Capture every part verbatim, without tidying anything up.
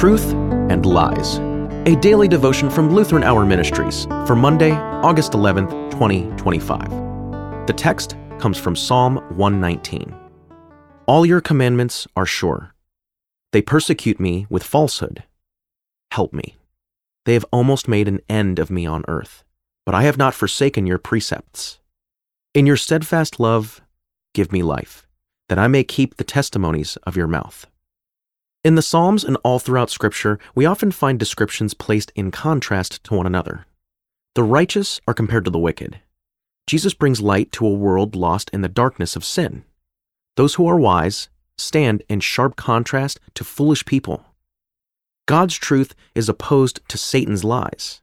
Truth and Lies, a daily devotion from Lutheran Hour Ministries for Monday, August eleventh, twenty twenty-five. The text comes from Psalm one nineteen. All your commandments are sure. They persecute me with falsehood. Help me. They have almost made an end of me on earth, but I have not forsaken your precepts. In your steadfast love, give me life, that I may keep the testimonies of your mouth. In the Psalms and all throughout Scripture, we often find descriptions placed in contrast to one another. The righteous are compared to the wicked. Jesus brings light to a world lost in the darkness of sin. Those who are wise stand in sharp contrast to foolish people. God's truth is opposed to Satan's lies.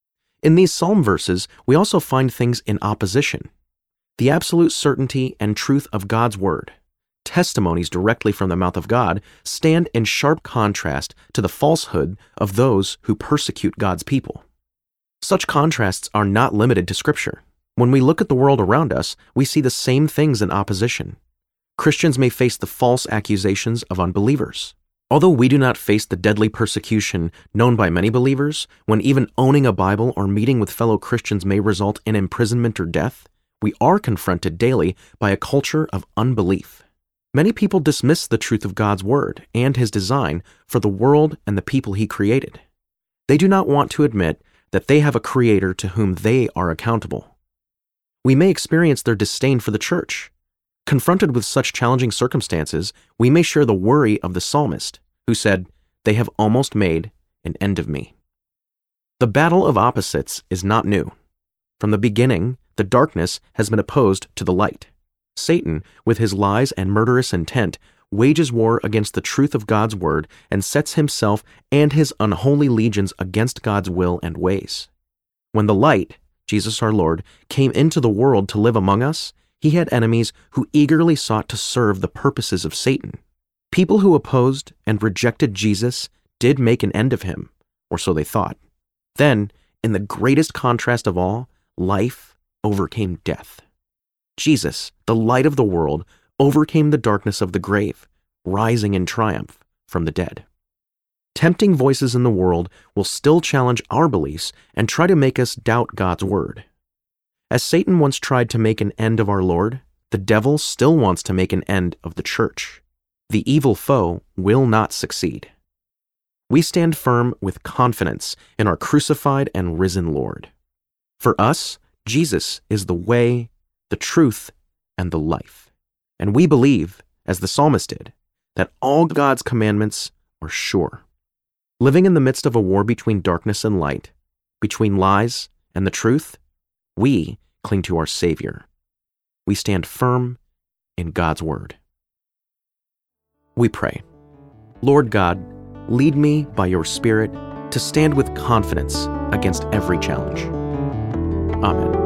In these psalm verses, we also find things in opposition. The absolute certainty and truth of God's word, testimonies directly from the mouth of God, stand in sharp contrast to the falsehood of those who persecute God's people. Such contrasts are not limited to Scripture. When we look at the world around us, we see the same things in opposition. Christians may face the false accusations of unbelievers. Although we do not face the deadly persecution known by many believers, when even owning a Bible or meeting with fellow Christians may result in imprisonment or death, we are confronted daily by a culture of unbelief. Many people dismiss the truth of God's word and His design for the world and the people He created. They do not want to admit that they have a Creator to whom they are accountable. We may experience their disdain for the church. Confronted with such challenging circumstances, we may share the worry of the psalmist, who said, "They have almost made an end of me." The battle of opposites is not new. From the beginning, the darkness has been opposed to the light. Satan, with his lies and murderous intent, wages war against the truth of God's word and sets himself and his unholy legions against God's will and ways. When the light, Jesus our Lord, came into the world to live among us, He had enemies who eagerly sought to serve the purposes of Satan. People who opposed and rejected Jesus did make an end of Him, or so they thought. Then, in the greatest contrast of all, life overcame death. Jesus, the light of the world, overcame the darkness of the grave, rising in triumph from the dead. Tempting voices in the world will still challenge our beliefs and try to make us doubt God's word. As Satan once tried to make an end of our Lord, the devil still wants to make an end of the church. The evil foe will not succeed. We stand firm with confidence in our crucified and risen Lord. For us, Jesus is the way, the truth, and the life. And we believe, as the psalmist did, that all God's commandments are sure. Living in the midst of a war between darkness and light, between lies and the truth, we cling to our Savior. We stand firm in God's word. We pray, Lord God, lead me by your Spirit to stand with confidence against every challenge. Amen.